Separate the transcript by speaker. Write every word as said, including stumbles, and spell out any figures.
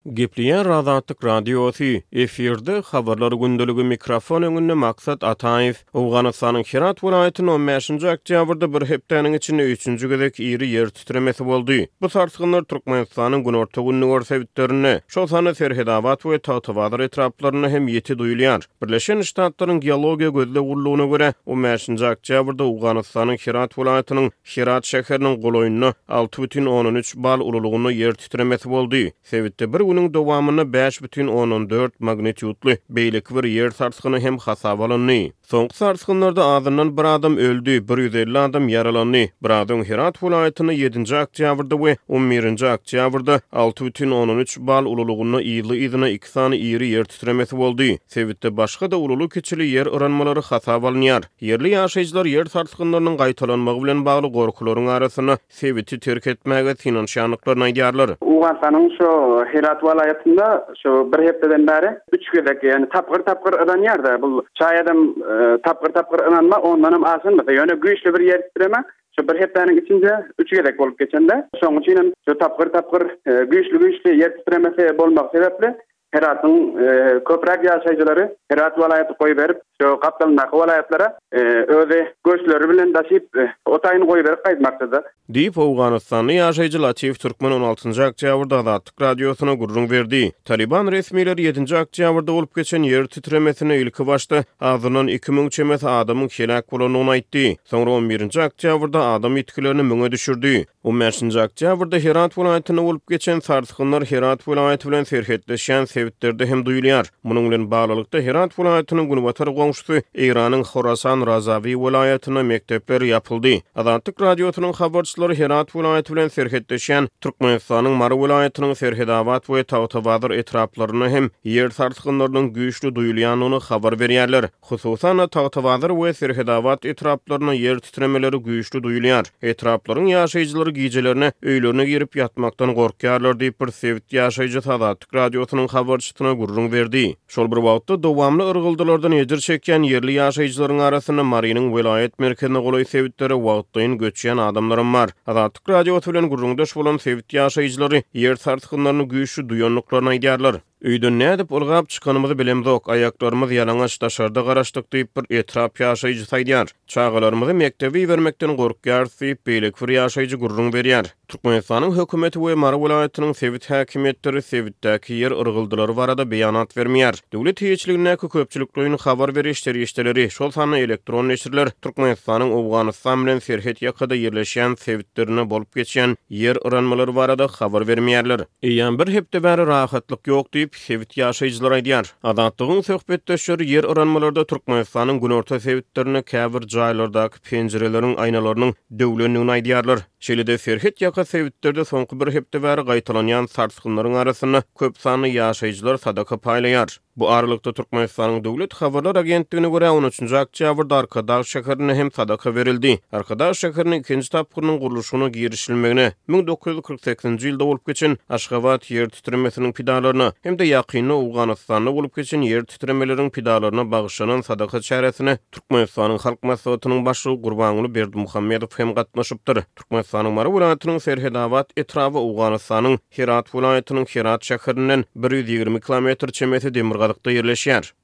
Speaker 1: Gepliýän Razatlyk Radiosu efirde habarlary gündölügi mikrofon öňünde maksat Ataýew Awganystanyň Herat welaýatynyň on beşinji oktýabrda bir hepdeniň içinde üçünji gezek iri yer titremesi boldy. Bu sarsgynlar Türkmenistanyň günorta günni görsebitlerini, şol sany Serhedawat we Tawtawadar etraplaryny hem ýeti duýulýar. Birleşen Ştatlaryň geologiýa gözlegurlugyna görä on beşinji oktýabrda Awganystanyň Herat welaýatynyň Herat şäheriniň goloýuny alty бүтүn on üç bal ululugyny yer titremesi boldy. Sebitde bir günüň dowamyny beş бүтүn on dört magnitudly beýlik bir yer sarsgyny hem hasap alındy. Soňky sarsgynlarda azyndan bir adam öldü, bir yüz elli adam yaralandy. Bir adam Herat welaýatyny ýedinji oktýabrda we on birinji oktýabrda alty бүтүn on üç bal ululugyny ýyly ýyzyna iki sany iri yer titremesi boldy. Sebitde başga da ululu kiçili yer örenmeleri hasap alınýar. Yerli ýaşaýjylar yer sarsgynlarynyň gaýtalanmagy bilen bagly gorkularyň arasyna sebiti terk etmäge tinanşanlyklaryny aýdýarlar.
Speaker 2: Uganstanyň şu Herat welaýatynda şu bir hepdeden bäri üç gezek, yani tapgır tapgır örenýär-de. Bu çaýadam tapgır tapgır örenme ondan hem asyndy. Ýöne güýçli bir yer titreme şu bir hepdeniň içinde üç gezek bolup geçende. Şoň üçin şu tapgır tapgır güýçli güýçli yer titremesi bolmak sebepli Herat'ın e, köprek ýaşaýjylary Herat welaýaty goýup berip, şu gapdalynaky welaýatlara e, özi göçleri bilen daşyp e, otaýyny goýup berip gaýtmakdadyr.
Speaker 1: Diýip Awganystanyň ýaşaýjy Latif Türkmen on altyncı oktýabrda Azatlyk radiosyna gurrun berdi. Taliban resmileri ýedinji oktýabrda bolup geçen yer titremesine ilki başda azyndan iki miň çemet adamyň helak bolanyny aýtdy. Soňra on birinji oktýabrda adam itkilerini müňe düşürdi. on beşinji oktýabrda Herat welaýatyna bolup geçen sarsgynlar Herat welaýaty bilen serhetleşen sebitleri hem duýulýar. Munyň bilen baglykda Herat welaýatynyň günbatar goňşusy Iranyň Khorasan Razavi welaýatyna mektepler ýapyldy. Azatlyk radiosynyň habarçylary Herat welaýaty bilen serhetleşen Türkmenistanyň Mara welaýatynyň Serhedawat we Tawtawadar etraplaryny hem yer sarsgynlarynyň güýçli duýulýanyny habar berýärler. Hususan Tawtawadar we Serhedawat etraplaryny yer titremeleri güýçli duýulýar. Etraplaryň ýaşaýjylary gijelerini öýlerine girip ýatmakdan gorkýarlar diýip bir sebit ýaşaýjy Azatlyk radiosynyň habarçysyna gurrun berdi. Şol bir wagtda dowamly ırgyldylardan ejir çekýän yerli ýaşaýjylaryň arasyna Marynyň welaýat merkezine golaý sebitleri wagtdaýyn göçýän adamlarym bar. Azatlyk radiosy bilen gurrundaş bolan sebit ýaşaýjylary yer sarsgynlaryny güýçli duýanlyklaryny aýdýarlar. Öýden nädip ulgap çykanymyzy bilemzok, ayaklarymyz ýalаңaç daşarda garaşdyk diýip bir etrap ýaşaýjy saýdýar. Çağalarymyzy mektebi bermekden gorkýar diýip beýlik bir ýaşaýjy gurrun berýär. Türkmenistanyň hökümeti we Mara welaýatynyň sebit häkimetleri sebitdäki yer ırgıldylary barada beýanat bermeýär. Döwlet hiçligine köpçülikliň habar berişleri işleri, şol sany elektron neşirler Türkmenistanyň Awganystan bilen serhet ýakada ýerleşen sebitlerini bolup geçen yer örenmeleri barada habar bermeýärler. Eýen bir hepde bäri rahatlyk ýok diýip sebit ýaşaýjylar aýdýar. Azatlygyň söhbetdeşleri yer örenmelerinde Türkmenistanyň günorta sebitlerini käbir jaýlardaky penjereleriň aýnalarynyň döwlendigini aýdýarlar. Şeýle-de serhet ýaka sebitlerde soňky bir hepde bäri gaýtalanýan sarsgynlaryň arasyna köp sany ýaşaýjylar sadaka paýlaýar. Bu aralykda Türkmenistanyň döwlet habarlar agentligine görä on üçünji oktýabrda Arkadaş şäherine hem sadaka berildi. Arkadaş şäheriniň ikinji tapgyrynyň guruluşyna girişilmegine bin dokuz yüz kırk sekizinji ýylda bolup geçen Aşgabat yer titremesiniň pidalaryna hem de ýakynly Awganystanda bolup geçen yer titremeleriň pidalaryna bagışlanan sadaka çäresine Türkmenistanyň halk maslahatynyň başlygy Gurbanguly Berdimuhammedow hem gatnaşypdyr. Türkmenistanyň Mara welaýatynyň Serhedawat etrafy Awganystanyň Herat welaýatynyň Herat şäherinden bir yüz ýygrimi kilometr çemeti Demirgazykda ýerleşýär.